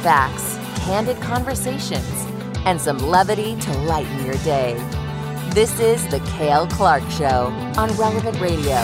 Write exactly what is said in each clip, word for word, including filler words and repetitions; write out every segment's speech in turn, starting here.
facts, candid conversations, and some levity to lighten your day. This is The Cale Clark Show on Relevant Radio.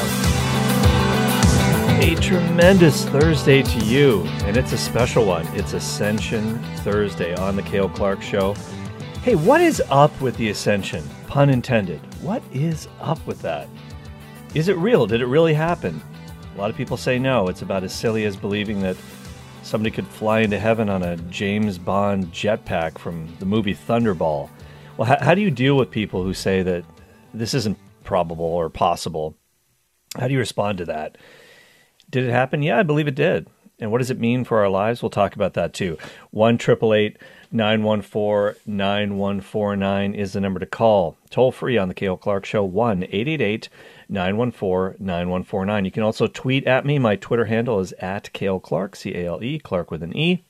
A tremendous Thursday to you, and it's a special one. It's Ascension Thursday on The Cale Clark Show. Hey, what is up with the Ascension? Pun intended. What is up with that? Is it real? Did it really happen? A lot of people say no. It's about as silly as believing that somebody could fly into heaven on a James Bond jetpack from the movie Thunderball. Well, how, how do you deal with people who say that this isn't probable or possible? How do you respond to that? Did it happen? Yeah, I believe it did. And what does it mean for our lives? We'll talk about that too. one eight eight eight, nine one four, nine one four nine is the number to call. Toll free on the Cale Clark Show, one eight eight eight, nine one four, nine one four nine. You can also tweet at me. My Twitter handle is at Cale Clark, C A L E, Clark with an E.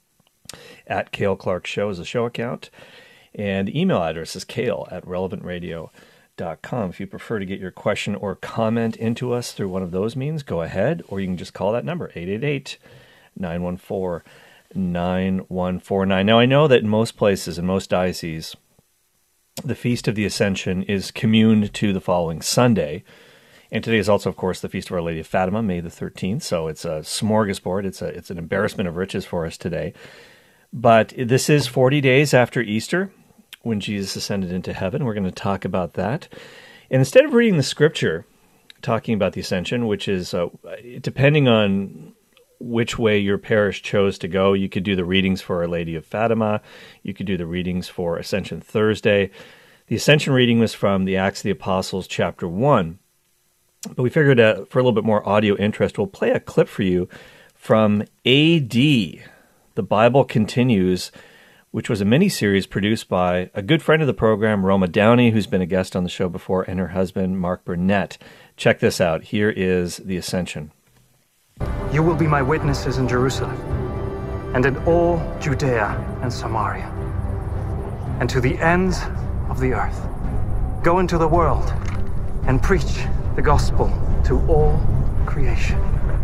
At Cale Clark Show is a show account. And the email address is cale at relevant radio dot com. If you prefer to get your question or comment into us through one of those means, go ahead, or you can just call that number, eight eight eight, nine one four, nine one four nine. Now, I know that in most places, in most dioceses, the Feast of the Ascension is communed to the following Sunday. And today is also, of course, the Feast of Our Lady of Fatima, May the thirteenth. So it's a smorgasbord. It's a it's an embarrassment of riches for us today. But this is forty days after Easter, when Jesus ascended into heaven. We're going to talk about that. And instead of reading the scripture, talking about the Ascension, which is, uh, depending on which way your parish chose to go, you could do the readings for Our Lady of Fatima. You could do the readings for Ascension Thursday. The Ascension reading was from the Acts of the Apostles, chapter one. But we figured uh, for a little bit more audio interest, we'll play a clip for you from A D. The Bible Continues, which was a mini-series produced by a good friend of the program, Roma Downey, who's been a guest on the show before, and her husband, Mark Burnett. Check this out. Here is the Ascension. You will be my witnesses in Jerusalem, and in all Judea and Samaria, and to the ends of the earth. Go into the world and preach the gospel to all creation.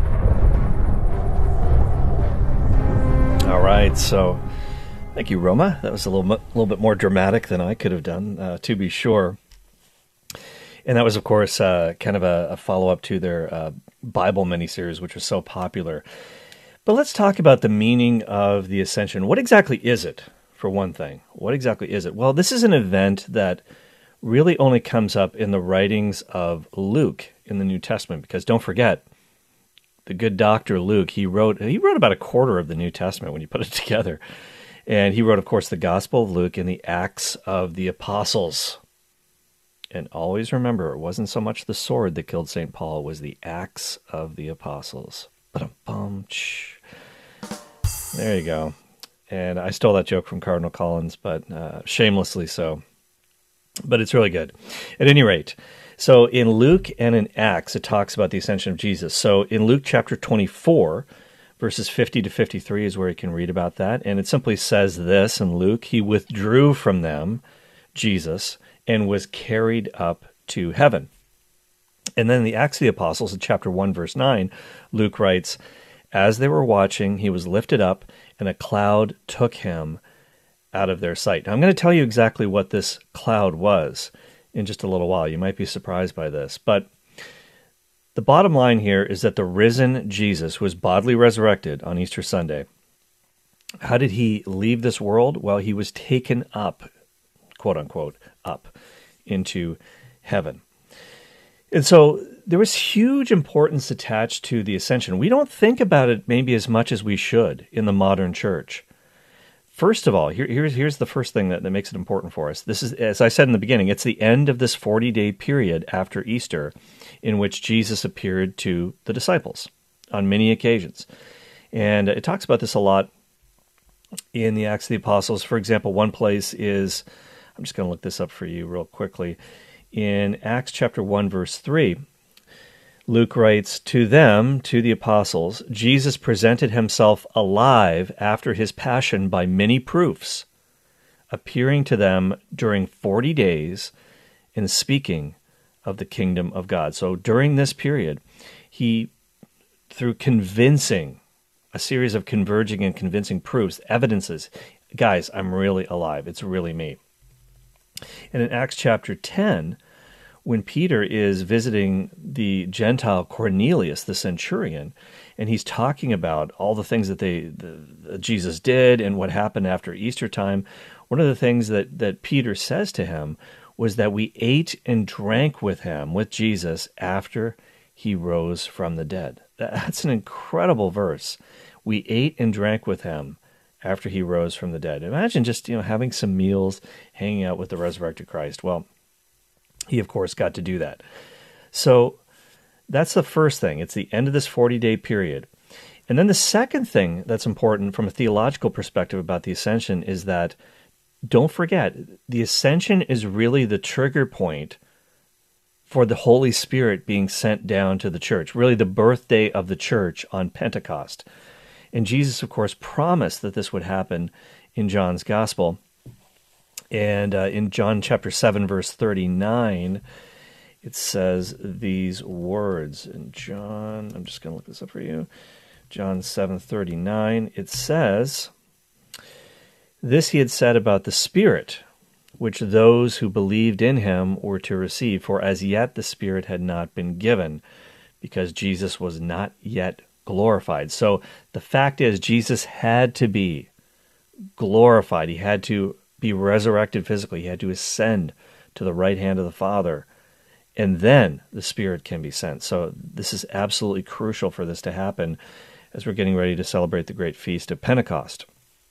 All right, so thank you, Roma. That was a little, a little bit more dramatic than I could have done, uh, to be sure. And that was, of course, uh, kind of a, a follow-up to their uh, Bible miniseries, which was so popular. But let's talk about the meaning of the Ascension. What exactly is it, for one thing? What exactly is it? Well, this is an event that really only comes up in the writings of Luke in the New Testament, because don't forget, the good Doctor Luke, he wrote he wrote about a quarter of the New Testament when you put it together. And he wrote, of course, the Gospel of Luke and the Acts of the Apostles. And always remember, it wasn't so much the sword that killed Saint Paul, it was the Acts of the Apostles. Ba-dum-bum, shh. There you go. And I stole that joke from Cardinal Collins, but uh, shamelessly so. But it's really good. At any rate, so in Luke and in Acts, it talks about the ascension of Jesus. So in Luke chapter twenty-four, verses fifty to fifty-three is where you can read about that. And it simply says this in Luke: he withdrew from them, Jesus, and was carried up to heaven. And then in the Acts of the Apostles, in chapter one, verse nine, Luke writes, as they were watching, he was lifted up, and a cloud took him out of their sight. Now, I'm going to tell you exactly what this cloud was in just a little while. You might be surprised by this. But the bottom line here is that the risen Jesus, who was bodily resurrected on Easter Sunday, how did he leave this world? Well, he was taken up, quote unquote, up into heaven. And so there was huge importance attached to the ascension. We don't think about it maybe as much as we should in the modern church. First of all, here, here's, here's the first thing that, that makes it important for us. This is, as I said in the beginning, it's the end of this forty-day period after Easter in which Jesus appeared to the disciples on many occasions. And it talks about this a lot in the Acts of the Apostles. For example, one place is, I'm just going to look this up for you real quickly. In Acts chapter one, verse three, Luke writes, to them, to the apostles, Jesus presented himself alive after his passion by many proofs, appearing to them during forty days and speaking of the kingdom of God. So during this period, he, through convincing a series of converging and convincing proofs, evidences. Guys, I'm really alive. It's really me. And in Acts chapter ten, when Peter is visiting the Gentile Cornelius, the centurion, and he's talking about all the things that they the, that Jesus did and what happened after Easter time, one of the things that, that Peter says to him was that we ate and drank with him, with Jesus, after he rose from the dead. That's an incredible verse. We ate and drank with him after he rose from the dead. Imagine just, you know, having some meals, hanging out with the resurrected Christ. Well, he, of course, got to do that. So that's the first thing. It's the end of this forty-day period. And then the second thing that's important from a theological perspective about the ascension is that, don't forget, the ascension is really the trigger point for the Holy Spirit being sent down to the church, really the birthday of the church on Pentecost. And Jesus, of course, promised that this would happen in John's Gospel. And uh, in John chapter seven, verse thirty-nine, it says these words. In John, I'm just going to look this up for you. John seven thirty-nine, it says, "This he had said about the Spirit, which those who believed in him were to receive, for as yet the Spirit had not been given, because Jesus was not yet glorified." So the fact is, Jesus had to be glorified. He had to be resurrected physically. He had to ascend to the right hand of the Father, and then the Spirit can be sent. So this is absolutely crucial for this to happen as we're getting ready to celebrate the great feast of Pentecost.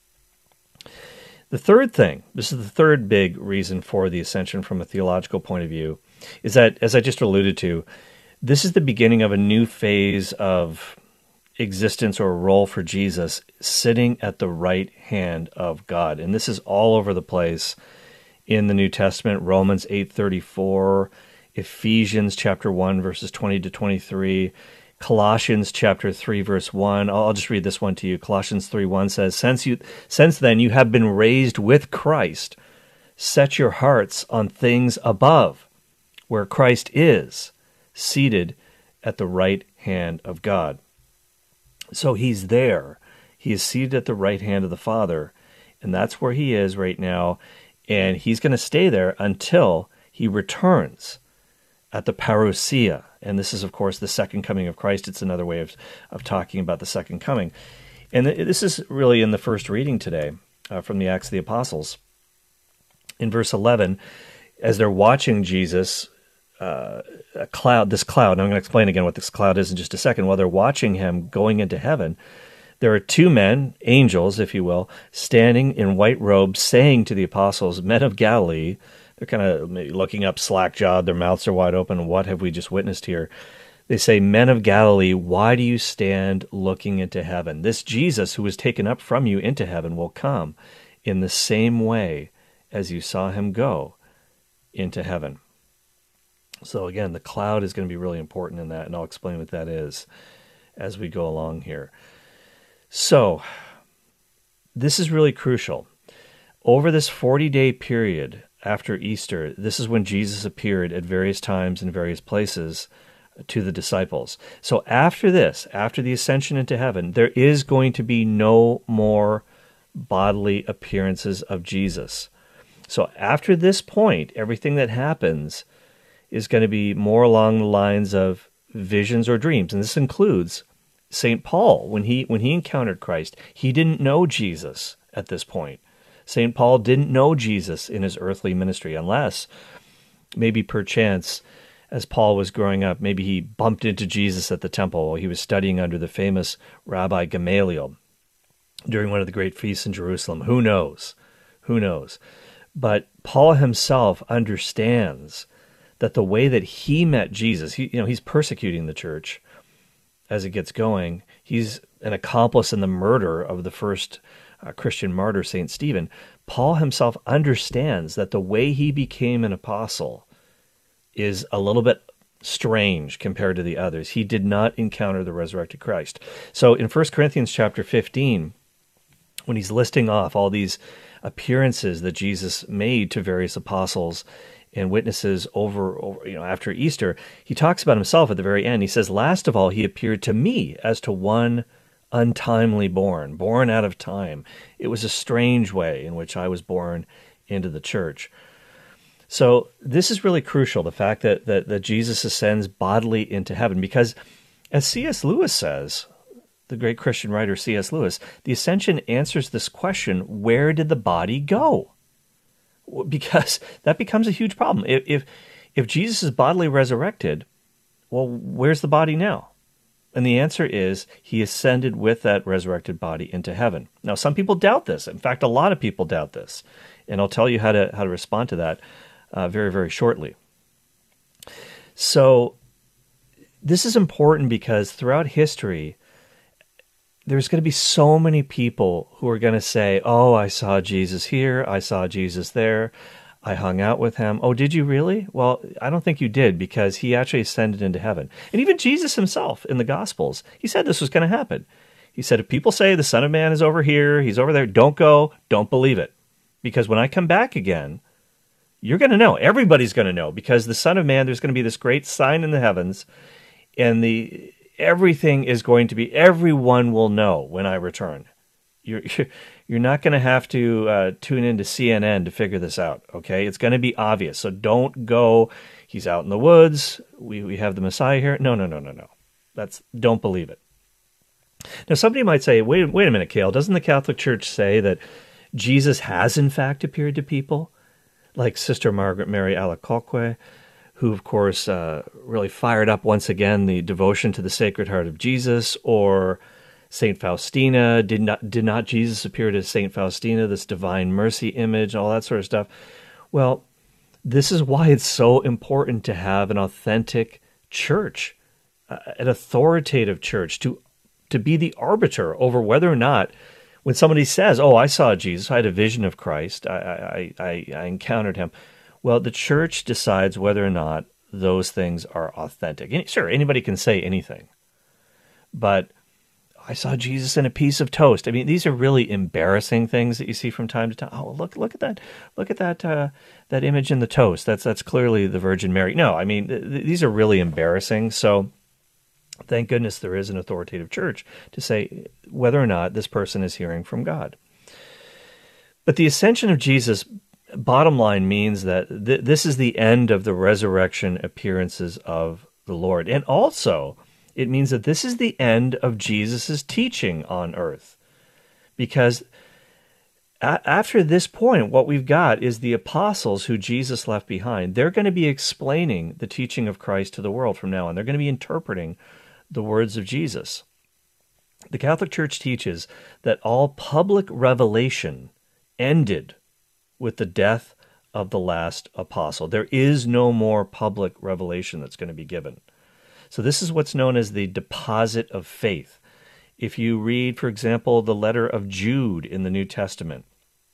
The third thing, this is the third big reason for the ascension from a theological point of view, is that, as I just alluded to, this is the beginning of a new phase of existence or role for Jesus, sitting at the right hand of God. And this is all over the place in the New Testament. Romans eight thirty-four, Ephesians chapter one, verses twenty to twenty-three, Colossians chapter three, verse one. I'll just read this one to you. Colossians three one says, Since you, since then you have been raised with Christ, set your hearts on things above, where Christ is, seated at the right hand of God. So he's there. He is seated at the right hand of the Father, and that's where he is right now, and he's going to stay there until he returns at the parousia. And this is, of course, the second coming of Christ. It's another way of, of talking about the second coming. And th- this is really in the first reading today uh, from the Acts of the Apostles. In verse eleven, as they're watching Jesus, uh, a cloud, this cloud, and I'm going to explain again what this cloud is in just a second. While they're watching him going into heaven, there are two men, angels, if you will, standing in white robes, saying to the apostles, Men of Galilee. They're kind of looking up slack-jawed, their mouths are wide open. What have we just witnessed here? They say, Men of Galilee, why do you stand looking into heaven? This Jesus who was taken up from you into heaven will come in the same way as you saw him go into heaven. So again, the cloud is going to be really important in that, and I'll explain what that is as we go along here. So, this is really crucial. Over this forty-day period after Easter, this is when Jesus appeared at various times in various places to the disciples. So after this, after the ascension into heaven, there is going to be no more bodily appearances of Jesus. So after this point, everything that happens is going to be more along the lines of visions or dreams. And this includes Saint Paul. When he when he encountered Christ, he didn't know Jesus at this point. Saint Paul didn't know Jesus in his earthly ministry, unless maybe perchance, as Paul was growing up, maybe he bumped into Jesus at the temple while he was studying under the famous Rabbi Gamaliel during one of the great feasts in Jerusalem. Who knows? Who knows? But Paul himself understands that the way that he met Jesus, he, you know, he's persecuting the church as it gets going. He's an accomplice in the murder of the first uh, Christian martyr, Saint Stephen. Paul himself understands that the way he became an apostle is a little bit strange compared to the others. He did not encounter the resurrected Christ. So in First Corinthians chapter fifteen, when he's listing off all these appearances that Jesus made to various apostles and witnesses over, over, you know, after Easter, he talks about himself at the very end. He says, last of all, he appeared to me as to one untimely born, born out of time. It was a strange way in which I was born into the church. So this is really crucial, the fact that, that, that Jesus ascends bodily into heaven, because as C S Lewis says, the great Christian writer C S Lewis, the ascension answers this question, where did the body go? Because that becomes a huge problem. If, if, if Jesus is bodily resurrected, well, where's the body now? And the answer is he ascended with that resurrected body into heaven. Now, some people doubt this. In fact, a lot of people doubt this. And I'll tell you how to how to respond to that uh, very, very shortly. So this is important because throughout history, there's going to be so many people who are going to say, oh, I saw Jesus here, I saw Jesus there, I hung out with him. Oh, did you really? Well, I don't think you did, because he actually ascended into heaven. And even Jesus himself in the Gospels, he said this was going to happen. He said, if people say the Son of Man is over here, he's over there, don't go, don't believe it. Because when I come back again, you're going to know. Everybody's going to know, because the Son of Man, there's going to be this great sign in the heavens, and the everything is going to be, everyone will know when I return. You're you're not going to have to uh, tune into C N N to figure this out, okay? It's going to be obvious. So don't go, he's out in the woods, we, we have the Messiah here. No, no, no, no, no. That's, don't believe it. Now, somebody might say, wait, wait a minute, Cale, doesn't the Catholic Church say that Jesus has in fact appeared to people? Like Sister Margaret Mary Alacoque, who, of course, uh, really fired up once again the devotion to the Sacred Heart of Jesus, or Saint Faustina. Did not did not Jesus appear to Saint Faustina, this divine mercy image, all that sort of stuff? Well, this is why it's so important to have an authentic church, uh, an authoritative church, to to be the arbiter over whether or not, when somebody says, oh, I saw Jesus, I had a vision of Christ, I, I, I, I encountered him. Well, the church decides whether or not those things are authentic. And sure, anybody can say anything. But I saw Jesus in a piece of toast. I mean, these are really embarrassing things that you see from time to time. Oh, look, look at that! Look at that! Uh, that image in the toast. That's that's clearly the Virgin Mary. No, I mean, th- these are really embarrassing. So, thank goodness there is an authoritative church to say whether or not this person is hearing from God. But the ascension of Jesus, bottom line, means that th- this is the end of the resurrection appearances of the Lord, and also it means that this is the end of Jesus' teaching on earth. Because a- after this point, what we've got is the apostles who Jesus left behind. They're going to be explaining the teaching of Christ to the world from now on. They're going to be interpreting the words of Jesus. The Catholic Church teaches that all public revelation ended with the death of the last apostle. There is no more public revelation that's going to be given. So this is what's known as the deposit of faith. If you read, for example, the letter of Jude in the New Testament,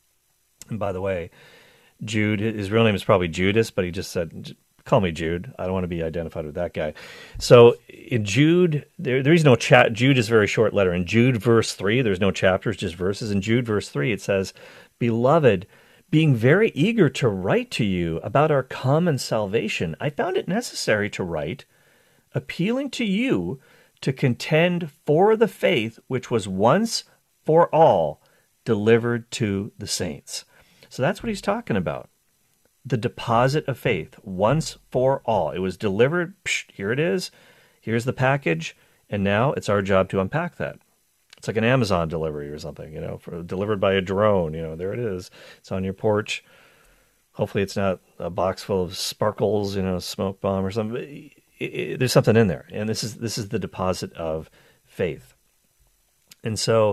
and by the way, Jude, his real name is probably Judas, but he just said, call me Jude. I don't want to be identified with that guy. So in Jude, there, there is no chat. Jude is a very short letter. In Jude verse three, there's no chapters, just verses. In Jude verse three, it says, Beloved, being very eager to write to you about our common salvation, I found it necessary to write, appealing to you to contend for the faith which was once for all delivered to the saints. So that's what he's talking about. The deposit of faith, once for all. It was delivered, psh, here it is, here's the package, and now it's our job to unpack that. It's like an Amazon delivery or something, you know, for, delivered by a drone, you know, there it is. It's on your porch. Hopefully it's not a box full of sparkles, you know, smoke bomb or something. It, it, there's something in there, and this is this is the deposit of faith. And so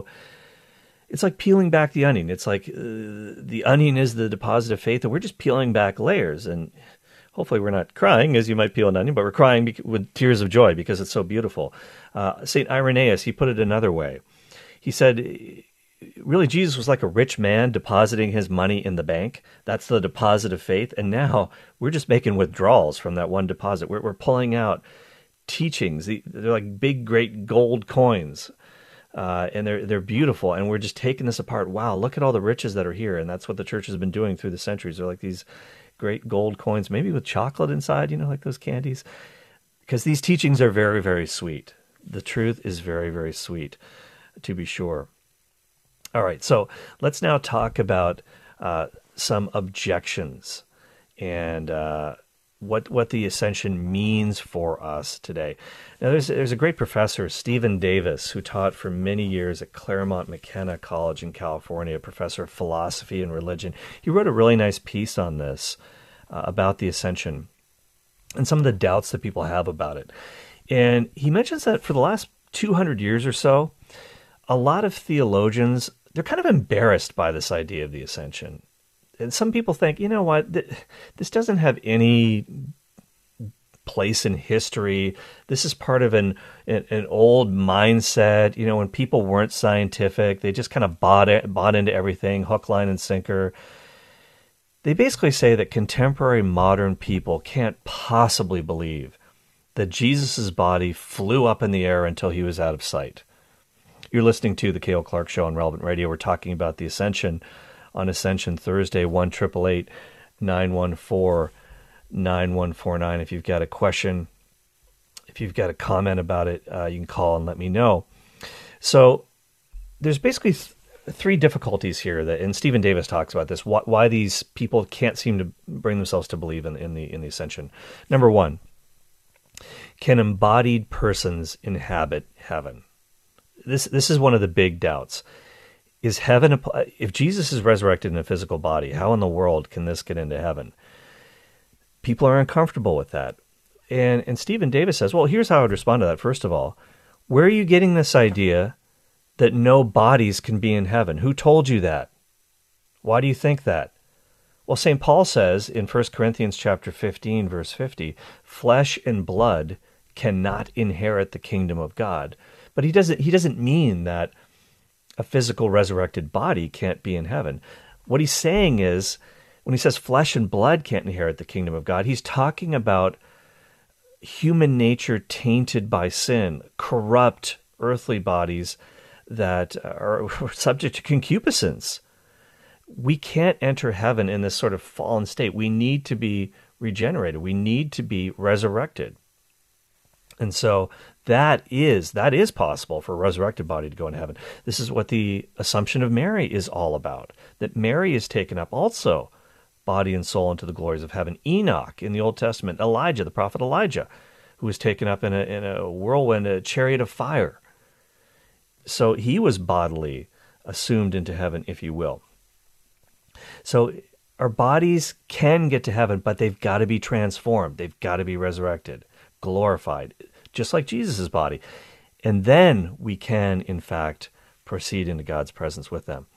it's like peeling back the onion. It's like uh, the onion is the deposit of faith, and we're just peeling back layers. And hopefully we're not crying as you might peel an onion, but we're crying bec- with tears of joy because it's so beautiful. Uh, Saint Irenaeus, he put it another way. He said, really, Jesus was like a rich man depositing his money in the bank. That's the deposit of faith. And now we're just making withdrawals from that one deposit. We're, we're pulling out teachings. They're like big, great gold coins. Uh, and they're they're beautiful, and we're just taking this apart. Wow, look at all the riches that are here, and that's what the church has been doing through the centuries. They're like these great gold coins, maybe with chocolate inside, you know, like those candies. Because these teachings are very, very sweet. The truth is very, very sweet. to be sure. All right, so let's now talk about uh, some objections and uh, what what the ascension means for us today. Now, there's there's a great professor, Stephen Davis, who taught for many years at Claremont McKenna College in California, a professor of philosophy and religion. He wrote a really nice piece on this, uh, about the ascension and some of the doubts that people have about it. And he mentions that for the last two hundred years or so, a lot of theologians, they're kind of embarrassed by this idea of the ascension. And some people think, you know what, th- this doesn't have any place in history. This is part of an, an an old mindset. You know, when people weren't scientific, they just kind of bought it, bought into everything, hook, line, and sinker. They basically say that contemporary modern people can't possibly believe that Jesus' body flew up in the air until he was out of sight. You're listening to the Cale Clark Show on Relevant Radio. We're talking about the Ascension on Ascension Thursday, one eight eight eight, nine one four, nine one four nine. If you've got a question, if you've got a comment about it, uh, you can call and let me know. So there's basically th- three difficulties here, that, and Stephen Davis talks about this, wh- why these people can't seem to bring themselves to believe in, in the in the Ascension. Number one, can embodied persons inhabit heaven? This this is one of the big doubts. Is heaven, a, if Jesus is resurrected in a physical body, how in the world can this get into heaven? People are uncomfortable with that. And and Stephen Davis says, well, here's how I would respond to that. First of all, where are you getting this idea that no bodies can be in heaven? Who told you that? Why do you think that? Well, Saint Paul says in First Corinthians chapter fifteen, verse fifty, flesh and blood cannot inherit the kingdom of God. But he doesn't he doesn't mean that a physical resurrected body can't be in heaven. What he's saying is, when he says flesh and blood can't inherit the kingdom of God, he's talking about human nature tainted by sin, corrupt earthly bodies that are subject to concupiscence. We can't enter heaven in this sort of fallen state. We need to be regenerated. We need to be resurrected. And so that is that is possible for a resurrected body to go into heaven. This is what the Assumption of Mary is all about, that Mary is taken up also, body and soul, into the glories of heaven. Enoch in the Old Testament, Elijah, the prophet Elijah, who was taken up in a, in a whirlwind, a chariot of fire. So he was bodily assumed into heaven, if you will. So our bodies can get to heaven, but they've got to be transformed. They've got to be resurrected, glorified, just like Jesus' body. And then we can, in fact, proceed into God's presence with them.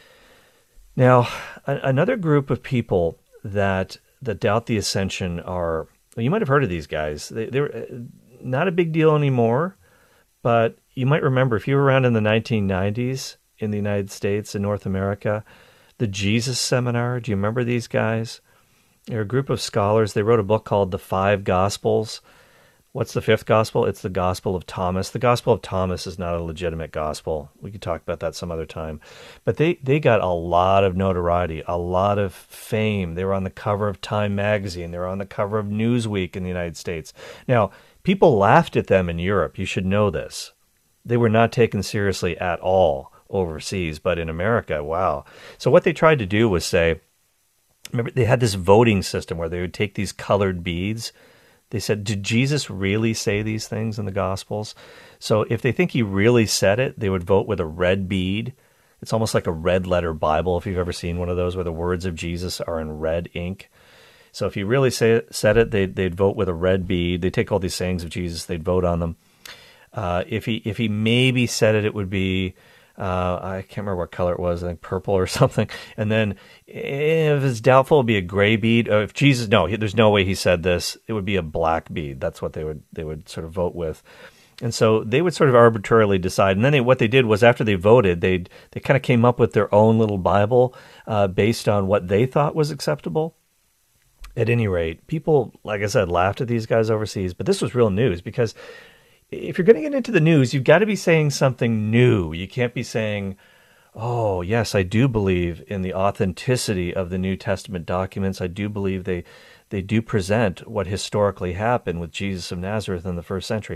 Now, a- another group of people that that doubt the ascension are, well, you might have heard of these guys. They, they're not a big deal anymore, but you might remember, if you were around in the nineteen nineties in the United States and North America, the Jesus Seminar. Do you remember these guys? They're a group of scholars. They wrote a book called The Five Gospels. What's the fifth gospel? It's the Gospel of Thomas. The Gospel of Thomas is not a legitimate gospel. We could talk about that some other time. But they, they got a lot of notoriety, a lot of fame. They were on the cover of Time magazine. They were on the cover of Newsweek in the United States. Now, people laughed at them in Europe. You should know this. They were not taken seriously at all overseas, but in America, wow. So what they tried to do was say, remember, they had this voting system where they would take these colored beads. They said, did Jesus really say these things in the Gospels? So if they think he really said it, they would vote with a red bead. It's almost like a red letter Bible, if you've ever seen one of those, where the words of Jesus are in red ink. So if he really say, said it, they'd, they'd vote with a red bead. They'd take all these sayings of Jesus, they'd vote on them. Uh, if he if he maybe said it, it would be, uh, I can't remember what color it was, I think purple or something. And then if it's doubtful, it would be a gray bead. Uh, if Jesus, no, he, there's no way he said this, it would be a black bead. That's what they would they would sort of vote with. And so they would sort of arbitrarily decide. And then they, what they did was, after they voted, they they kind of came up with their own little Bible uh, based on what they thought was acceptable. At any rate, people, like I said, laughed at these guys overseas. But this was real news, because if you're going to get into the news, you've got to be saying something new. You can't be saying, oh, yes, I do believe in the authenticity of the New Testament documents. I do believe they they do present what historically happened with Jesus of Nazareth in the first century.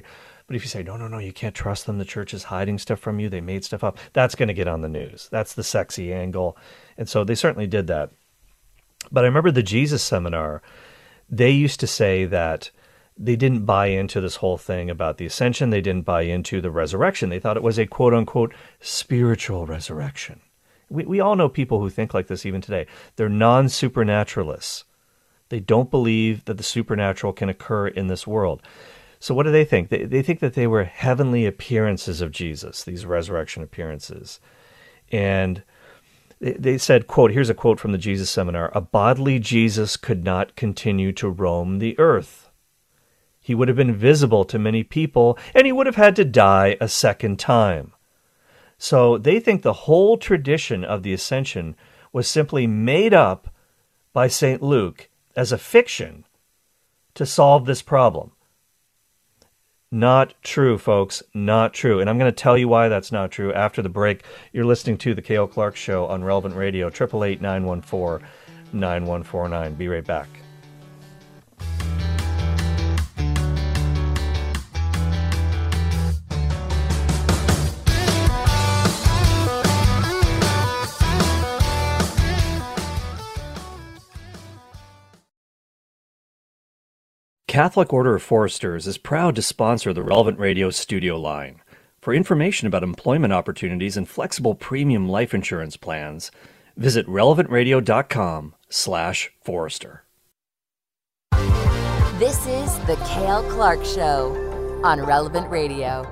But if you say, no, no, no, you can't trust them, the church is hiding stuff from you, they made stuff up, that's going to get on the news. That's the sexy angle. And so they certainly did that. But I remember the Jesus Seminar, they used to say that they didn't buy into this whole thing about the ascension. They didn't buy into the resurrection. They thought it was a quote-unquote spiritual resurrection. We, we all know people who think like this even today. They're non-supernaturalists. They don't believe that the supernatural can occur in this world. So what do they think? They, they think that they were heavenly appearances of Jesus, these resurrection appearances. And they, they said, quote, here's a quote from the Jesus Seminar, "A bodily Jesus could not continue to roam the earth. He would have been visible to many people, and he would have had to die a second time." So they think the whole tradition of the ascension was simply made up by Saint Luke as a fiction to solve this problem. Not true, folks. Not true. And I'm going to tell you why that's not true after the break. You're listening to The Cale Clark Show on Relevant Radio, eight eight eight, nine one four, nine one four nine. Be right back. Catholic Order of Foresters is proud to sponsor the Relevant Radio studio line. For information about employment opportunities and flexible premium life insurance plans, visit relevantradio.com slash Forester. This is The Cale Clark Show on Relevant Radio.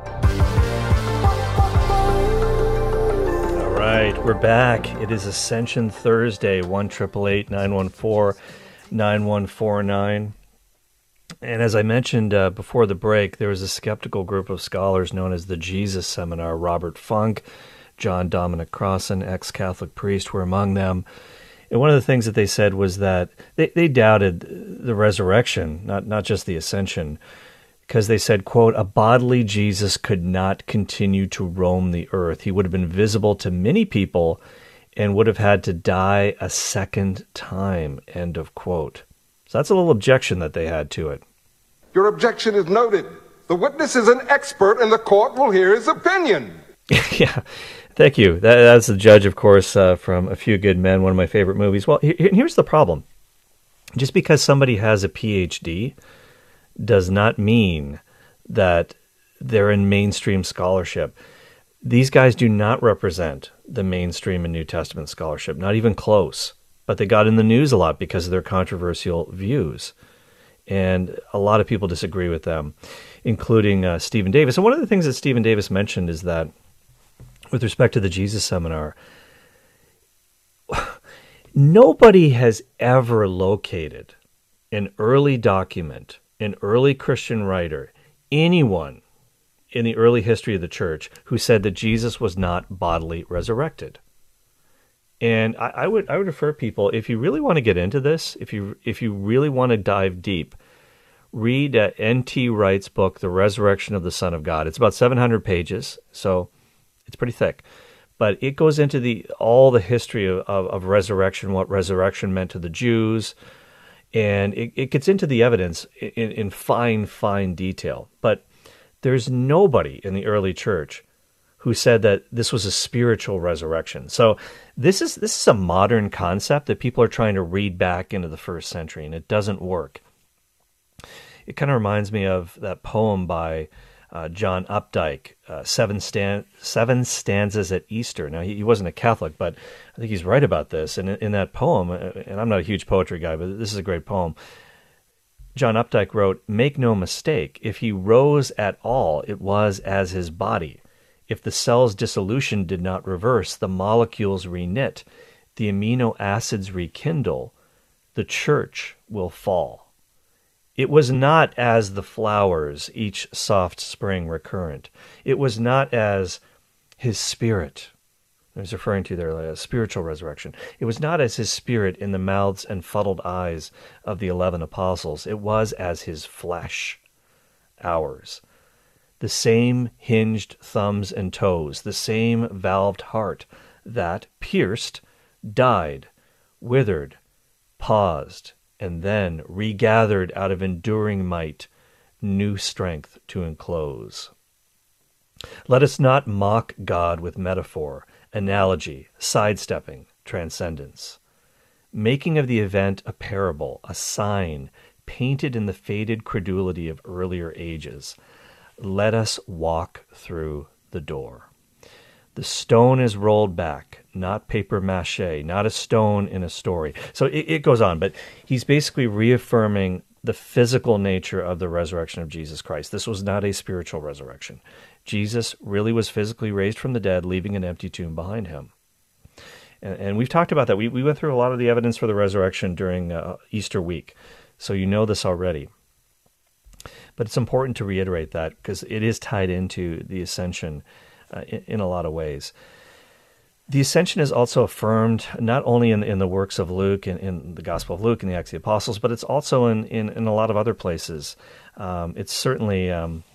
All right, we're back. It is Ascension Thursday, one eight eight eight, nine one four, nine one four nine. And as I mentioned uh, before the break, there was a skeptical group of scholars known as the Jesus Seminar. Robert Funk, John Dominic Crossan, ex-Catholic priest, were among them. And one of the things that they said was that they, they doubted the resurrection, not, not just the ascension, because they said, quote, "A bodily Jesus could not continue to roam the earth. He would have been visible to many people and would have had to die a second time," end of quote. So that's a little objection that they had to it. Your objection is noted. The witness is an expert and the court will hear his opinion. Yeah, thank you. That, that's the judge, of course, uh, from A Few Good Men, one of my favorite movies. Well, he, here's the problem. Just because somebody has a P H D does not mean that they're in mainstream scholarship. These guys do not represent the mainstream and New Testament scholarship, not even close. But they got in the news a lot because of their controversial views. And a lot of people disagree with them, including uh, Stephen Davis. And one of the things that Stephen Davis mentioned is that with respect to the Jesus Seminar, nobody has ever located an early document, an early Christian writer, anyone in the early history of the church who said that Jesus was not bodily resurrected. And I, I would I would refer people, if you really want to get into this, if you if you really want to dive deep, read uh, N T Wright's book, The Resurrection of the Son of God. It's about seven hundred pages, so it's pretty thick. But it goes into the all the history of, of, of resurrection, what resurrection meant to the Jews, and it, it gets into the evidence in, in fine, fine detail. But there's nobody in the early church who said that this was a spiritual resurrection. So this is this is a modern concept that people are trying to read back into the first century, and it doesn't work. It kind of reminds me of that poem by uh, John Updike, uh, seven, stan- seven Stanzas at Easter. Now, he, he wasn't a Catholic, but I think he's right about this. And in, in that poem, and I'm not a huge poetry guy, but this is a great poem, John Updike wrote, "Make no mistake, if he rose at all, it was as his body. If the cell's dissolution did not reverse, the molecules reknit, the amino acids rekindle, the church will fall. It was not as the flowers, each soft spring recurrent. It was not as his spirit." I was referring to their uh, spiritual resurrection. "It was not as his spirit in the mouths and fuddled eyes of the eleven apostles. It was as his flesh, ours. The same hinged thumbs and toes, the same valved heart that, pierced, died, withered, paused, and then regathered out of enduring might, new strength to enclose. Let us not mock God with metaphor, analogy, sidestepping, transcendence, making of the event a parable, a sign, painted in the faded credulity of earlier ages. Let us walk through the door. The stone is rolled back, not paper mache, not a stone in a story. So it, it goes on, but he's basically reaffirming the physical nature of the resurrection of Jesus Christ. This was not a spiritual resurrection. Jesus really was physically raised from the dead, leaving an empty tomb behind him. And, and we've talked about that. We, we went through a lot of the evidence for the resurrection during uh, Easter week, so you know this already. But it's important to reiterate that because it is tied into the ascension uh, in, in a lot of ways. The ascension is also affirmed not only in, in the works of Luke, in, in the Gospel of Luke and the Acts of the Apostles, but it's also in, in, in a lot of other places. Um, it's certainly um,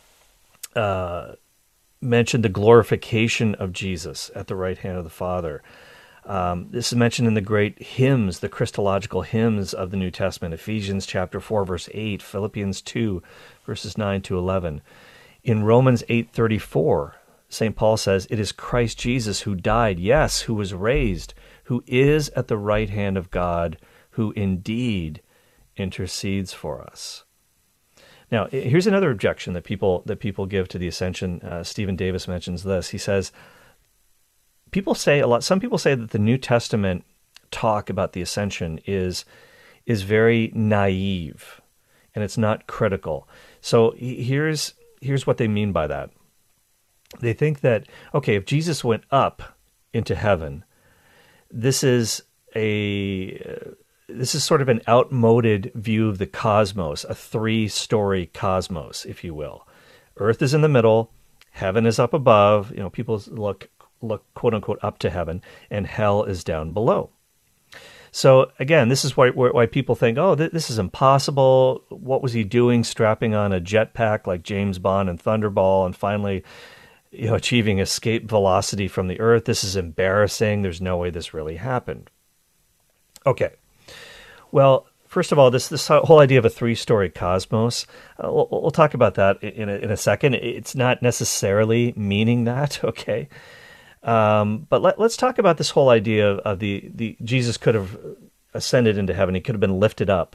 uh, mentioned the glorification of Jesus at the right hand of the Father. Um, this is mentioned in the great hymns, the Christological hymns of the New Testament, Ephesians chapter four, verse eight, Philippians two, verses nine to eleven. In Romans eight thirty-four, Saint Paul says, it is Christ Jesus who died, yes, who was raised, who is at the right hand of God, who indeed intercedes for us. Now, here's another objection that people that people give to the ascension. Uh, Stephen Davis mentions this. He says, people say a lot, some people say that the New Testament talk about the ascension is, is very naive, and it's not critical. So here's, here's what they mean by that. They think that, okay, if Jesus went up into heaven, this is a uh, this is sort of an outmoded view of the cosmos, a three-story cosmos, if you will. Earth is in the middle, heaven is up above. You know, people look look quote unquote up to heaven, and hell is down below. So again, this is why why people think, oh, th- this is impossible. What was he doing, strapping on a jetpack like James Bond and Thunderball, and finally, you know, achieving escape velocity from the Earth? This is embarrassing. There's no way this really happened. Okay. Well, first of all, this this whole idea of a three-story cosmos, uh, we'll, we'll talk about that in a, in a second. It's not necessarily meaning that, okay? Um, but let, let's talk about this whole idea of, of the, the Jesus could have ascended into heaven. He could have been lifted up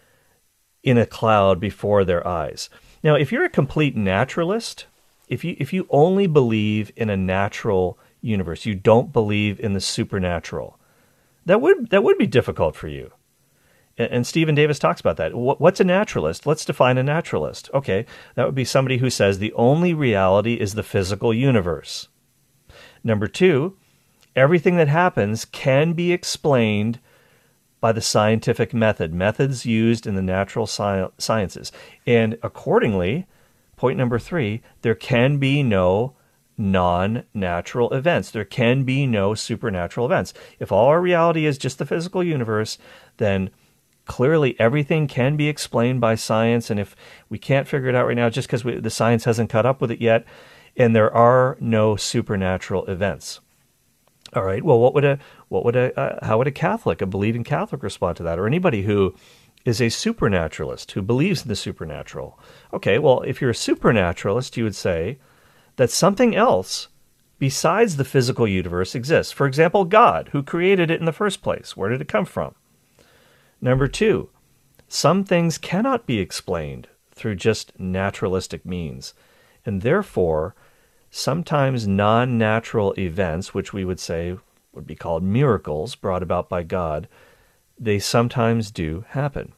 in a cloud before their eyes. Now, if you're a complete naturalist, If you if you only believe in a natural universe, you don't believe in the supernatural, that would that would be difficult for you. And, and Stephen Davis talks about that. What, what's a naturalist? Let's define a naturalist. Okay, that would be somebody who says the only reality is the physical universe. Number two, everything that happens can be explained by the scientific method, methods used in the natural sci- sciences. And accordingly, point number three, there can be no non-natural events. There can be no supernatural events. If all our reality is just the physical universe, then clearly everything can be explained by science. And if we can't figure it out right now, just because the science hasn't caught up with it yet, and there are no supernatural events. All right. Well, what would a what would a uh, how would a Catholic, a believing Catholic, respond to that, or anybody who is a supernaturalist who believes in the supernatural? Okay, well, if you're a supernaturalist, you would say that something else besides the physical universe exists. For example, God, who created it in the first place. Where did it come from? Number two, some things cannot be explained through just naturalistic means, and therefore, sometimes non-natural events, which we would say would be called miracles brought about by God, they sometimes do happen.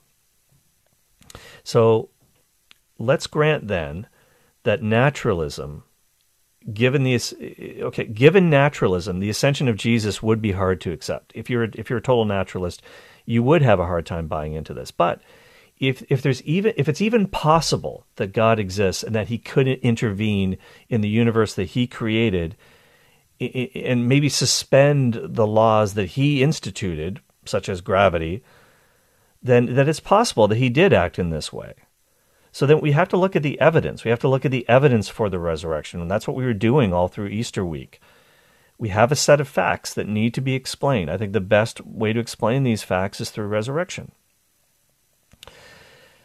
So let's grant then that naturalism, given the okay, given naturalism, the ascension of Jesus would be hard to accept. If you're if you're a total naturalist, you would have a hard time buying into this. But if if there's even if it's even possible that God exists and that he couldn't intervene in the universe that he created and maybe suspend the laws that he instituted, such as gravity, then that it's possible that he did act in this way. So then we have to look at the evidence. We have to look at the evidence for the resurrection, and that's what we were doing all through Easter week. We have a set of facts that need to be explained. I think the best way to explain these facts is through resurrection.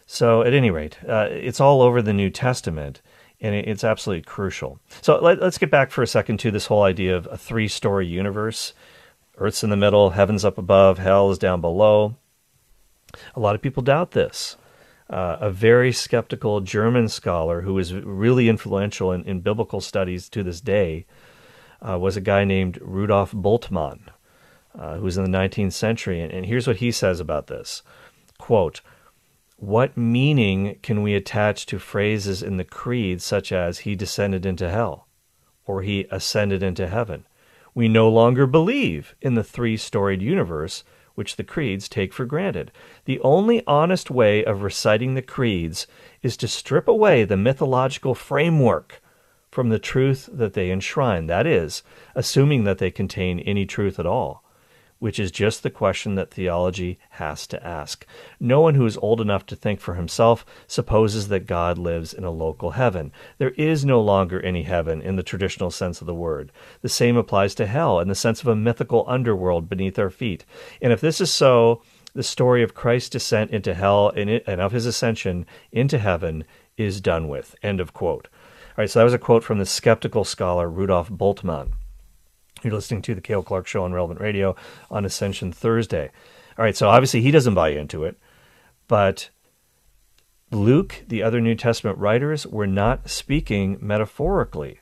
So at any rate, uh, it's all over the New Testament, and it, it's absolutely crucial. So let, let's get back for a second to this whole idea of a three-story universe. Earth's in the middle, heaven's up above, hell is down below. A lot of people doubt this. Uh, a very skeptical German scholar who was really influential in, in biblical studies to this day uh, was a guy named Rudolf Bultmann, uh, who was in the nineteenth century. And, and here's what he says about this. Quote, "What meaning can we attach to phrases in the creed such as he descended into hell or he ascended into heaven? We no longer believe in the three-storied universe which the creeds take for granted. The only honest way of reciting the creeds is to strip away the mythological framework from the truth that they enshrine, that is, assuming that they contain any truth at all, which is just the question that theology has to ask. No one who is old enough to think for himself supposes that God lives in a local heaven. There is no longer any heaven in the traditional sense of the word. The same applies to hell in the sense of a mythical underworld beneath our feet. And if this is so, the story of Christ's descent into hell and of his ascension into heaven is done with." End of quote. All right, so that was a quote from the skeptical scholar Rudolf Bultmann. You're listening to the Cale Clark Show on Relevant Radio on Ascension Thursday. All right, so obviously he doesn't buy into it, but Luke, the other New Testament writers, were not speaking metaphorically.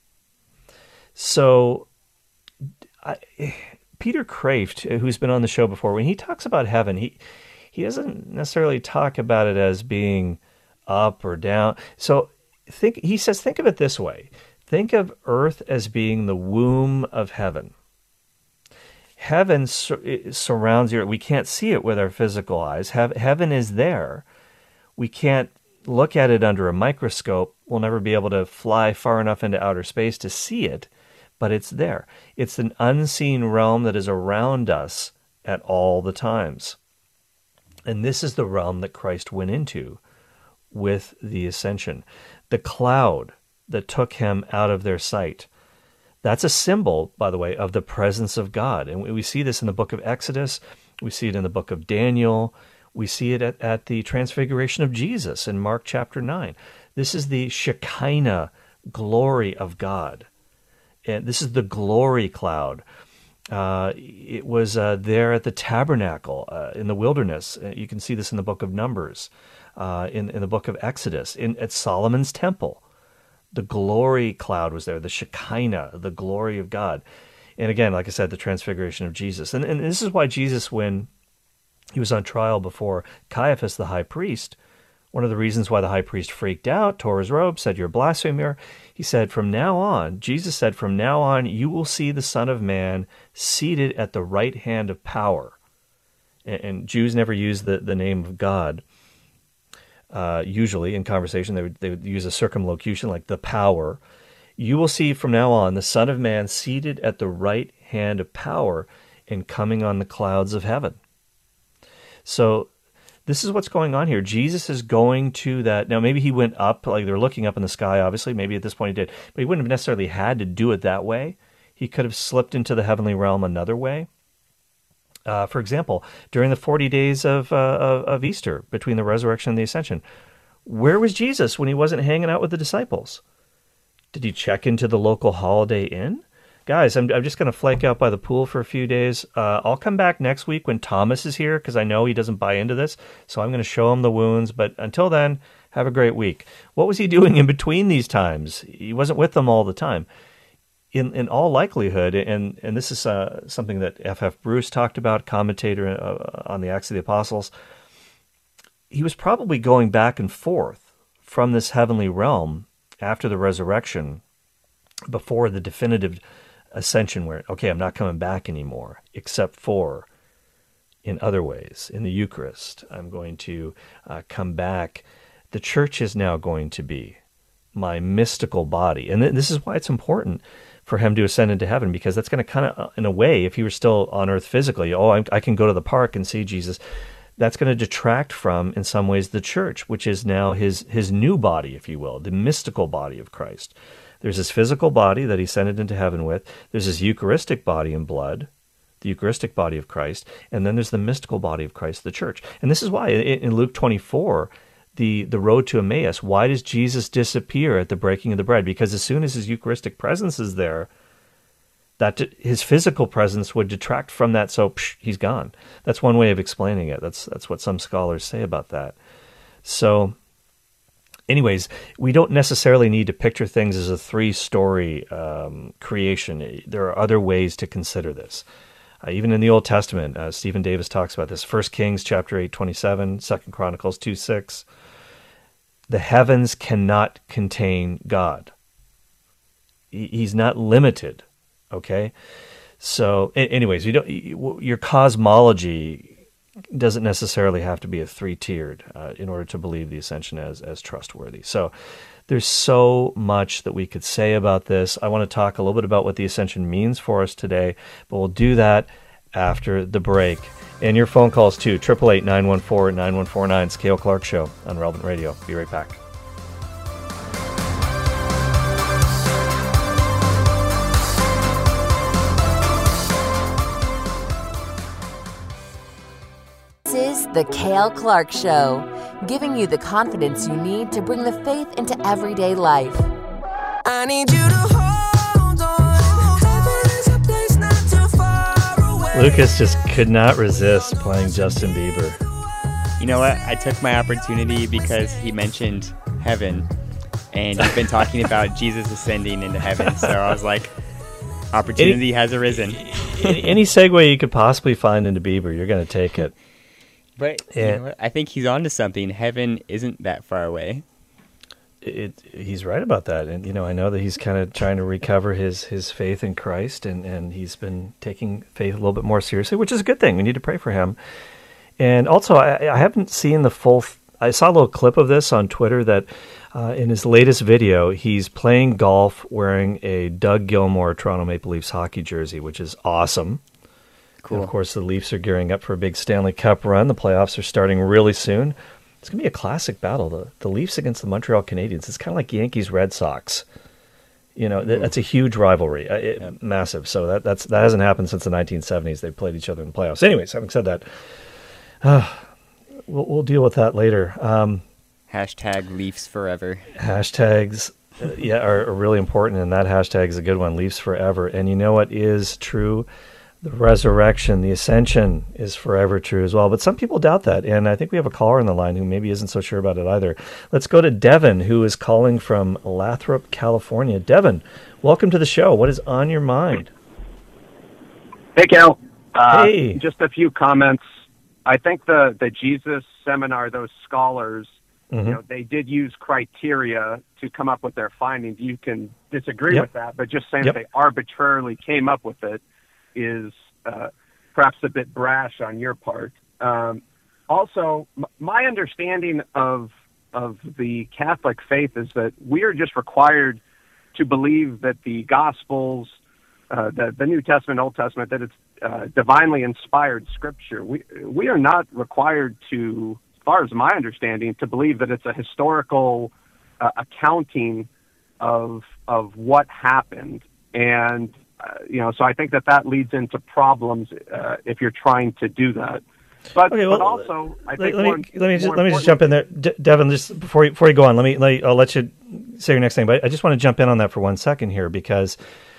So I, Peter Kraft, who's been on the show before, when he talks about heaven, he, he doesn't necessarily talk about it as being up or down. So think he says, think of it this way. Think of earth as being the womb of heaven. Heaven sur- surrounds you. We can't see it with our physical eyes. He- heaven is there. We can't look at it under a microscope. We'll never be able to fly far enough into outer space to see it, but it's there. It's an unseen realm that is around us at all the times. And this is the realm that Christ went into with the ascension. The cloud that took him out of their sight. That's a symbol, by the way, of the presence of God. And we see this in the book of Exodus. We see it in the book of Daniel. We see it at, at the transfiguration of Jesus in Mark chapter nine. This is the Shekinah glory of God. And this is the glory cloud. Uh, it was uh, there at the tabernacle uh, in the wilderness. Uh, you can see this in the book of Numbers, uh, in, in the book of Exodus, in at Solomon's temple. The glory cloud was there, the Shekinah, the glory of God. And again, like I said, the transfiguration of Jesus. And, and this is why Jesus, when he was on trial before Caiaphas, the high priest, one of the reasons why the high priest freaked out, tore his robe, said, "You're a blasphemer." He said, from now on, Jesus said, from now on, you will see the Son of Man seated at the right hand of power. And, and Jews never used the, the name of God. Uh, usually in conversation, they would, they would use a circumlocution like the power. You will see from now on the Son of Man seated at the right hand of power and coming on the clouds of heaven. So this is what's going on here. Jesus is going to that. Now, maybe he went up, like they're looking up in the sky, obviously. Maybe at this point he did. But he wouldn't have necessarily had to do it that way. He could have slipped into the heavenly realm another way. Uh, for example, during the forty days of, uh, of of Easter, between the resurrection and the ascension, where was Jesus when he wasn't hanging out with the disciples? Did he check into the local Holiday Inn? Guys, I'm, I'm just going to flake out by the pool for a few days. Uh, I'll come back next week when Thomas is here, because I know he doesn't buy into this, so I'm going to show him the wounds. But until then, have a great week. What was he doing in between these times? He wasn't with them all the time. In in all likelihood, and, and this is uh, something that F F Bruce talked about, commentator uh, on the Acts of the Apostles, he was probably going back and forth from this heavenly realm after the resurrection, before the definitive ascension where, okay, I'm not coming back anymore, except for in other ways. In the Eucharist, I'm going to uh, come back. The church is now going to be my mystical body. And th- this is why it's important for him to ascend into heaven, because that's going to kind of, in a way, if he were still on earth physically, oh, I, I can go to the park and see Jesus, that's going to detract from, in some ways, the church, which is now his his new body, if you will, the mystical body of Christ. There's his physical body that he ascended into heaven with. There's his Eucharistic body and blood, the Eucharistic body of Christ, and then there's the mystical body of Christ, the church. And this is why in Luke twenty-four, the, the road to Emmaus. Why does Jesus disappear at the breaking of the bread? Because as soon as his Eucharistic presence is there, that his physical presence would detract from that, so psh, he's gone. That's one way of explaining it. That's that's what some scholars say about that. So, anyways, we don't necessarily need to picture things as a three-story um, creation. There are other ways to consider this. Uh, even in the Old Testament, uh, Stephen Davis talks about this. First Kings chapter eight twenty-seven, Second Chronicles two six. The heavens cannot contain God. He, he's not limited. Okay, so anyways, you don't. Your cosmology doesn't necessarily have to be a three-tiered uh, in order to believe the ascension as as trustworthy. So there's so much that we could say about this. I want to talk a little bit about what the ascension means for us today, but we'll do that after the break. And your phone calls too, eight eight eight, nine one four, nine one four nine. It's Cale Clark Show on Relevant Radio. Be right back. This is the Cale Clark Show, giving you the confidence you need to bring the faith into everyday life. I need you to hold on. Heaven is a place not too far away. Lucas just could not resist playing Justin Bieber. You know what? I took my opportunity because he mentioned heaven, and you've been talking about Jesus ascending into heaven, so I was like, opportunity any, has arisen. Any segue you could possibly find into Bieber, you're going to take it. But you know what? I think he's onto something. Heaven isn't that far away. It, he's right about that. And, you know, I know that he's kind of trying to recover his, his faith in Christ, and, and he's been taking faith a little bit more seriously, which is a good thing. We need to pray for him. And also, I, I haven't seen the full... Th- I saw a little clip of this on Twitter that uh, in his latest video, he's playing golf wearing a Doug Gilmour Toronto Maple Leafs hockey jersey, which is awesome. Cool. And of course, the Leafs are gearing up for a big Stanley Cup run. The playoffs are starting really soon. It's going to be a classic battle. The, the Leafs against the Montreal Canadiens. It's kind of like Yankees-Red Sox. You know, th- that's a huge rivalry, uh, it, yeah. massive. So that that's that hasn't happened since the nineteen seventies. They played each other in the playoffs. Anyways, having said that, uh, we'll, we'll deal with that later. Um, Hashtag Leafs forever. Hashtags, uh, yeah, are, are really important, and that hashtag is a good one, Leafs forever. And you know what is true? The resurrection, the ascension is forever true as well. But some people doubt that, and I think we have a caller on the line who maybe isn't so sure about it either. Let's go to Devin, who is calling from Lathrop, California. Devin, welcome to the show. What is on your mind? Hey, Cal. Uh, hey. Just a few comments. I think the, the Jesus seminar, those scholars, mm-hmm. you know, they did use criteria to come up with their findings. You can disagree yep. with that, but just saying yep. that they arbitrarily came up with it is uh, perhaps a bit brash on your part. Um, also, m- my understanding of of the Catholic faith is that we are just required to believe that the Gospels, uh, the, the New Testament, Old Testament, that it's uh, divinely inspired Scripture. We we are not required to, as far as my understanding, to believe that it's a historical uh, accounting of of what happened. And Uh, you know, so I think that that leads into problems uh, if you're trying to do that. But, okay, well, but also, I think let, more, me let me just, more let me just jump in there, De- Devin. Just before you, before you go on, let me let, I'll let you say your next thing. But I just want to jump in on that for one second here, because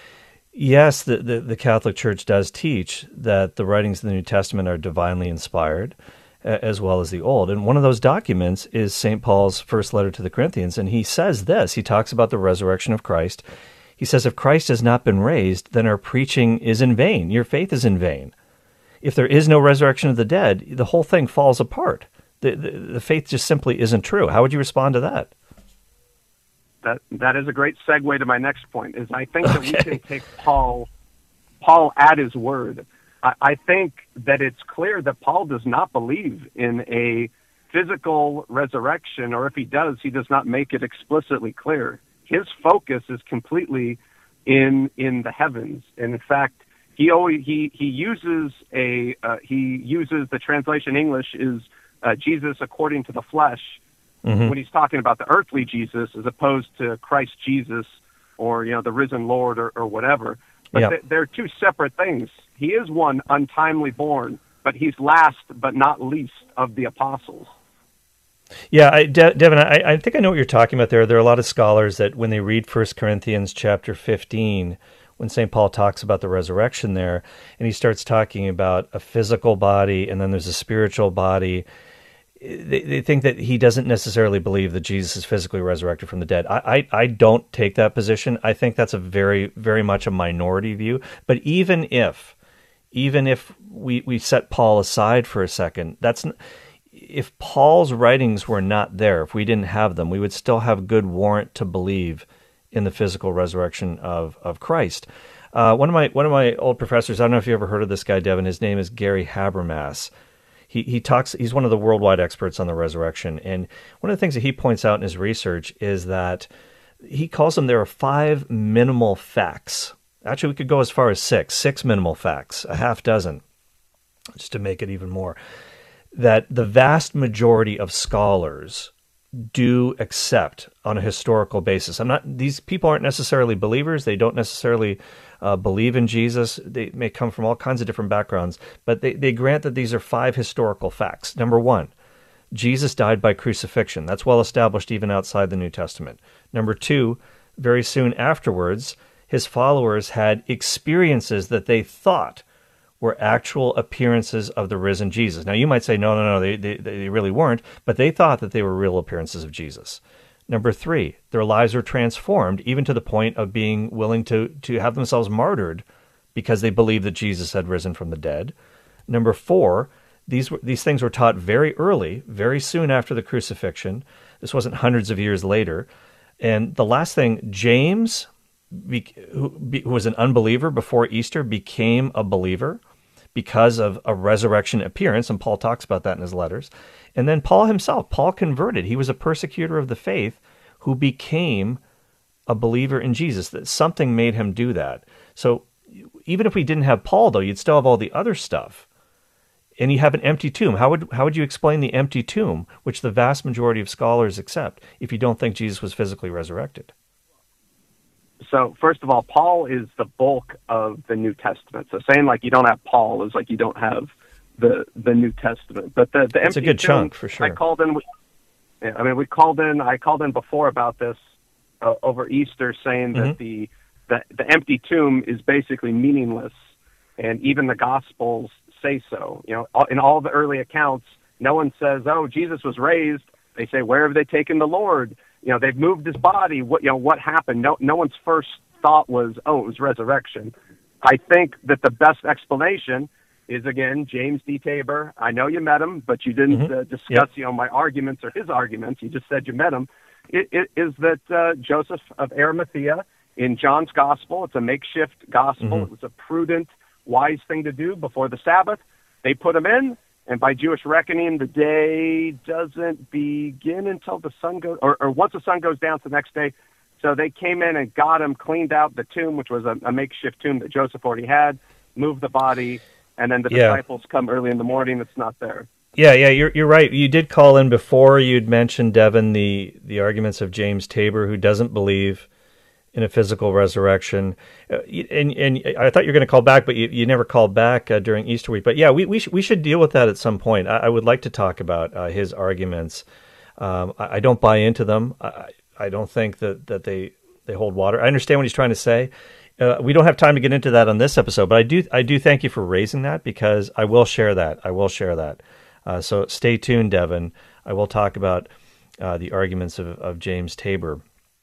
yes, the, the the Catholic Church does teach that the writings of the New Testament are divinely inspired, uh, as well as the Old. And one of those documents is Saint Paul's first letter to the Corinthians, and he says this. He talks about the resurrection of Christ. He says, if Christ has not been raised, then our preaching is in vain. Your faith is in vain. If there is no resurrection of the dead, the whole thing falls apart. The, the, the faith just simply isn't true. How would you respond to that? That that is a great segue to my next point. Is I think that okay. we can take Paul Paul at his word. I, I think that it's clear that Paul does not believe in a physical resurrection, or if he does, he does not make it explicitly clear. His focus is completely in in the heavens. And in fact, he always, he he uses a uh, he uses the translation English is uh, Jesus according to the flesh mm-hmm. when he's talking about the earthly Jesus, as opposed to Christ Jesus or you know the risen Lord or, or whatever. But yep. th- they're two separate things. He is one untimely born, but he's last but not least of the apostles. Yeah, I, De- Devin, I, I think I know what you're talking about there. There are a lot of scholars that when they read First Corinthians chapter fifteen, when Saint Paul talks about the resurrection there, and he starts talking about a physical body and then there's a spiritual body, they, they think that he doesn't necessarily believe that Jesus is physically resurrected from the dead. I, I, I don't take that position. I think that's a very, very much a minority view. But even if, even if we, we set Paul aside for a second, that's if Paul's writings were not there, if we didn't have them, we would still have good warrant to believe in the physical resurrection of, of Christ. Uh, one of my one of my old professors, I don't know if you ever heard of this guy, Devin, his name is Gary Habermas. He he talks. He's one of the worldwide experts on the resurrection, and one of the things that he points out in his research is that he calls them there are five minimal facts. Actually, we could go as far as six, six minimal facts, a half dozen, just to make it even more, that the vast majority of scholars do accept on a historical basis. I'm not; these people aren't necessarily believers. They don't necessarily uh, believe in Jesus. They may come from all kinds of different backgrounds, but they, they grant that these are five historical facts. Number one, Jesus died by crucifixion. That's well established even outside the New Testament. Number two, very soon afterwards, his followers had experiences that they thought were actual appearances of the risen Jesus. Now, you might say, no, no, no, they, they, they really weren't, but they thought that they were real appearances of Jesus. Number three, their lives were transformed, even to the point of being willing to, to have themselves martyred because they believed that Jesus had risen from the dead. Number four, these were, these things were taught very early, very soon after the crucifixion. This wasn't hundreds of years later. And the last thing, James, be, who, be, who was an unbeliever before Easter, became a believer because of a resurrection appearance, and Paul talks about that in his letters. And then Paul himself, Paul converted. He was a persecutor of the faith who became a believer in Jesus. That something made him do that. So even if we didn't have Paul, though, you'd still have all the other stuff. And you have an empty tomb. How would how would you explain the empty tomb, which the vast majority of scholars accept, if you don't think Jesus was physically resurrected? So, first of all, Paul is the bulk of the New Testament. So saying like you don't have Paul is like you don't have the the New Testament. But the, the It's empty a good tomb, chunk, for sure. I called in, yeah, I mean, we called in, I called in before about this uh, over Easter saying Mm-hmm. that the, the, the empty tomb is basically meaningless. And even the Gospels say so. You know, in all the early accounts, no one says, oh, Jesus was raised. They say, where have they taken the Lord? You know, they've moved his body. What, you know, what happened? No, no one's first thought was, oh, it was resurrection. I think that the best explanation is, again, James D. Tabor. I know you met him, but you didn't Mm-hmm. uh, discuss, Yep. you know, my arguments or his arguments. You just said you met him. It, it is that uh, Joseph of Arimathea in John's gospel, it's a makeshift gospel. Mm-hmm. It was a prudent, wise thing to do before the Sabbath. They put him in. And by Jewish reckoning, the day doesn't begin until the sun goes, or, or once the sun goes down to the next day. So they came in and got him, cleaned out the tomb, which was a, a makeshift tomb that Joseph already had, moved the body, and then the Yeah. disciples come early in the morning. It's not there. Yeah, yeah, you're you're right. You did call in before. You'd mentioned, Devin, the the arguments of James Tabor, who doesn't believe in a physical resurrection. Uh, and and I thought you were going to call back, but you, you never called back uh, during Easter week. But yeah, we we, sh- we should deal with that at some point. I, I would like to talk about uh, his arguments. Um, I, I don't buy into them. I, I don't think that, that they, they hold water. I understand what he's trying to say. Uh, we don't have time to get into that on this episode, but I do I do thank you for raising that, because I will share that. I will share that. Uh, so stay tuned, Devin. I will talk about uh, the arguments of, of James Tabor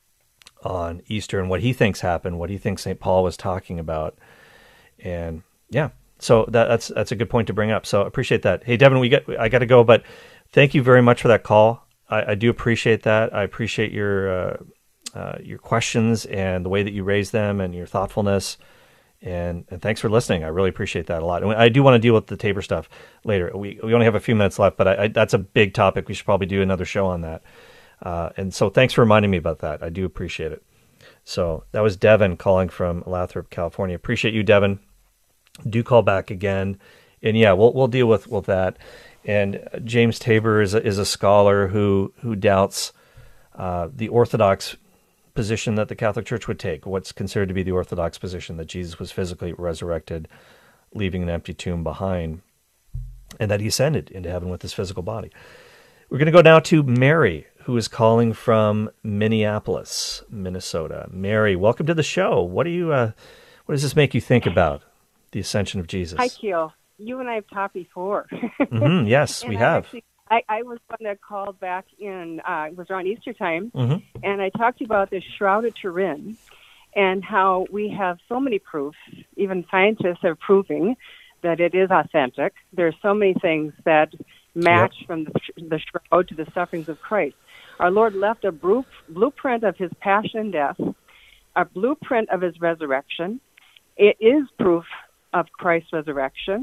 on Easter and what he thinks happened, what he thinks Saint Paul was talking about. And yeah, so that, that's that's a good point to bring up. So I appreciate that. Hey, Devin, we get I got to go, but thank you very much for that call. I, I do appreciate that. I appreciate your uh, uh, your questions and the way that you raise them and your thoughtfulness. And, and thanks for listening. I really appreciate that a lot. And I do want to deal with the Tabor stuff later. We we only have a few minutes left, but I, I, that's a big topic. We should probably do another show on that. Uh, and so thanks for reminding me about that. I do appreciate it. So that was Devin calling from Lathrop, California. Appreciate you, Devin. Do call back again. And yeah, we'll we'll deal with, with that. And James Tabor is a, is a scholar who who doubts uh, the Orthodox position that the Catholic Church would take, what's considered to be the Orthodox position, that Jesus was physically resurrected, leaving an empty tomb behind, and that he ascended into heaven with his physical body. We're going to go now to Mary, who is calling from Minneapolis, Minnesota. Mary, welcome to the show. What do you? Uh, what does this make you think about the ascension of Jesus? Hi, Keel. You and I have talked before. Mm-hmm, yes, we I have. Actually, I, I was one that called back in, uh, it was around Easter time, Mm-hmm. and I talked to you about the Shroud of Turin and how we have so many proofs, even scientists are proving that it is authentic. There's so many things that match yep. from the, the shroud to the sufferings of Christ. Our Lord left a bru- blueprint of his passion and death, a blueprint of his resurrection. It is proof of Christ's resurrection.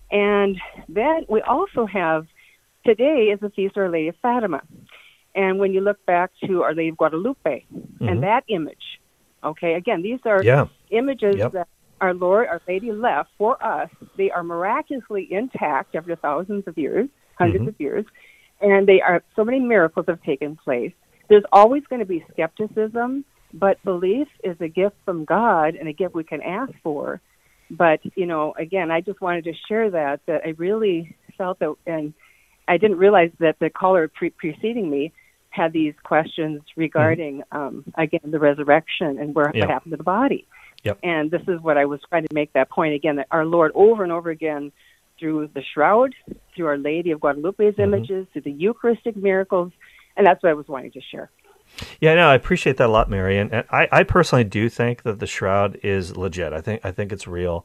And then we also have, today is the Feast of Our Lady of Fatima. And when you look back to Our Lady of Guadalupe mm-hmm. and that image, okay, again, these are yeah. images yep. that our Lord, Our Lady left for us. They are miraculously intact after thousands of years, hundreds mm-hmm. of years, and they are so many miracles have taken place. There's always going to be skepticism, but belief is a gift from God and a gift we can ask for. But, you know, again, I just wanted to share that, that I really felt that, and I didn't realize that the caller pre- preceding me had these questions regarding, mm-hmm. um, again, the resurrection and where, yep. what happened to the body. Yep. And this is what I was trying to make that point again, that our Lord over and over again, through the shroud, through Our Lady of Guadalupe's mm-hmm. images, through the Eucharistic miracles, and that's what I was wanting to share. Yeah, no, I appreciate that a lot, Mary, and, and I, I personally do think that the shroud is legit. I think I think it's real,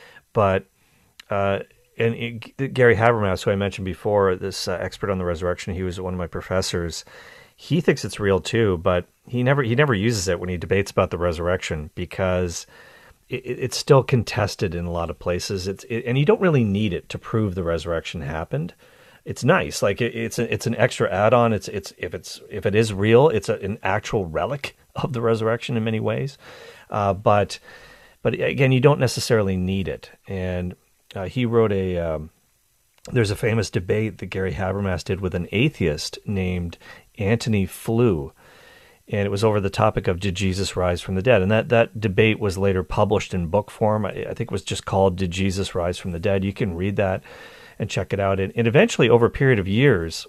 but uh, and it, Gary Habermas, who I mentioned before, this uh, expert on the resurrection, he was one of my professors. He thinks it's real too, but he never he never uses it when he debates about the resurrection because it, it's still contested in a lot of places. It's it, and you don't really need it to prove the resurrection happened. It's nice, like it, it's a, it's an extra add-on. It's it's if it's if it is real, it's a, an actual relic of the resurrection in many ways. Uh, but but again, you don't necessarily need it. And uh, he wrote a. Um, there's a famous debate that Gary Habermas did with an atheist named Antony Flew, and it was over the topic of did Jesus rise from the dead? And that, that debate was later published in book form. I, I think it was just called Did Jesus Rise from the Dead? You can read that and check it out. And, and eventually, over a period of years,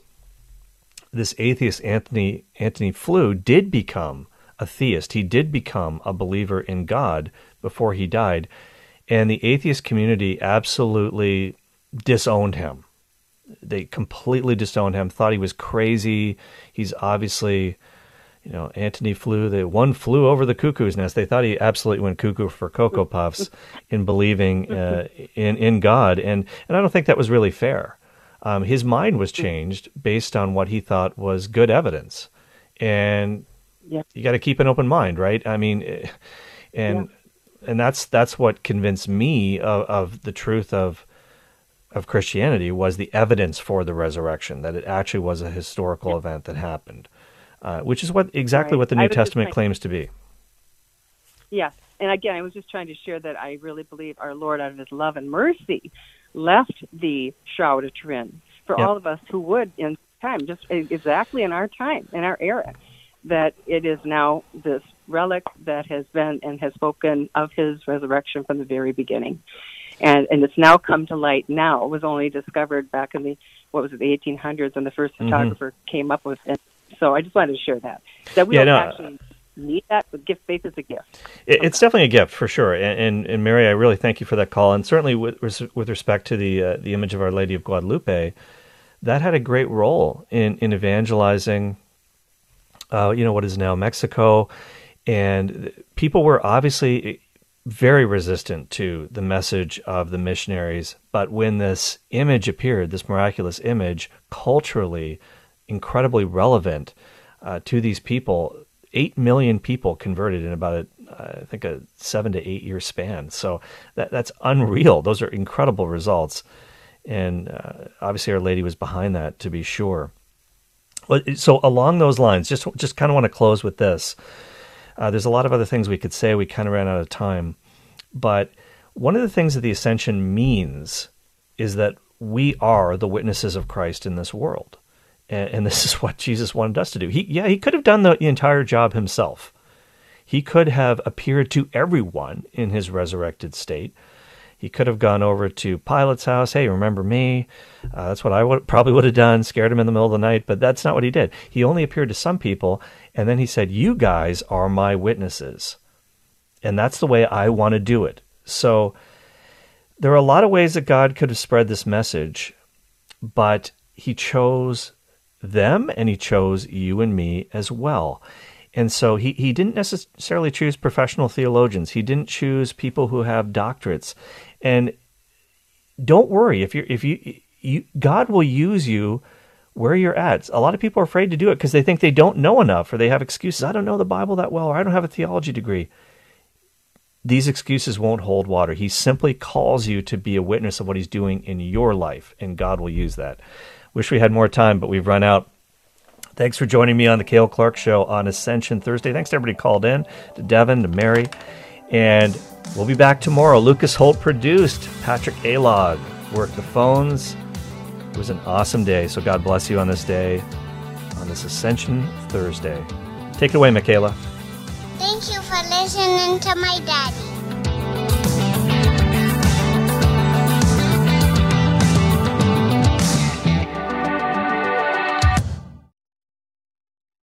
this atheist Anthony Antony Flew did become a theist. He did become a believer in God before he died. And the atheist community absolutely disowned him. They completely disowned him, thought he was crazy. He's obviously, you know, Antony Flew, the one flew over the cuckoo's nest. They thought he absolutely went cuckoo for Cocoa Puffs in believing uh, in, in God. And, and I don't think that was really fair. Um, his mind was changed based on what he thought was good evidence. And yeah. you got to keep an open mind, right? I mean, and yeah. and that's that's what convinced me of, of the truth of of Christianity was the evidence for the resurrection, that it actually was a historical yeah. event that happened, uh, which is what exactly right. what the New Testament claims to be. Yes, and again, I was just trying to share that I really believe our Lord, out of his love and mercy, left the Shroud of Turin for yep. all of us who would in time, just exactly in our time, in our era, that it is now this relic that has been and has spoken of his resurrection from the very beginning. And and it's now come to light now. It was only discovered back in the, what was it, the eighteen hundreds when the first photographer mm-hmm. came up with it. So I just wanted to share that. That we yeah, don't no, actually need that, but gift faith is a gift. It, it's definitely a gift, for sure. And, and, and Mary, I really thank you for that call. And certainly with, with respect to the uh, the image of Our Lady of Guadalupe, that had a great role in, in evangelizing, uh, you know, what is now Mexico. And people were obviously very resistant to the message of the missionaries. But when this image appeared, this miraculous image, culturally incredibly relevant uh, to these people, eight million people converted in about, a, I think, a seven to eight year span. So that, that's unreal. Those are incredible results. And uh, obviously Our Lady was behind that, to be sure. So along those lines, just, just kind of want to close with this. Uh, there's a lot of other things we could say. We kind of ran out of time. But one of the things that the Ascension means is that we are the witnesses of Christ in this world. And, and this is what Jesus wanted us to do. He, yeah, he could have done the, the entire job himself. He could have appeared to everyone in his resurrected state. He could have gone over to Pilate's house. Hey, remember me? Uh, that's what I would, probably would have done, scared him in the middle of the night, but that's not what he did. He only appeared to some people, and then he said, you guys are my witnesses. And that's the way I want to do it. So there are a lot of ways that God could have spread this message, but he chose them, and he chose you and me as well. And so he, he didn't necessarily choose professional theologians. He didn't choose people who have doctorates. And don't worry, if you're if you, you God will use you where you're at. A lot of people are afraid to do it because they think they don't know enough, or they have excuses. I don't know the Bible that well, or I don't have a theology degree. These excuses won't hold water. He simply calls you to be a witness of what he's doing in your life, and God will use that. Wish we had more time, but we've run out. Thanks for joining me on the Cale Clark Show on Ascension Thursday. Thanks to everybody who called in, to Devin, to Mary. And we'll be back tomorrow. Lucas Holt produced. Patrick Alog worked the phones. It was an awesome day. So God bless you on this day, on this Ascension Thursday. Take it away, Michaela. Thank you for listening to my daddy.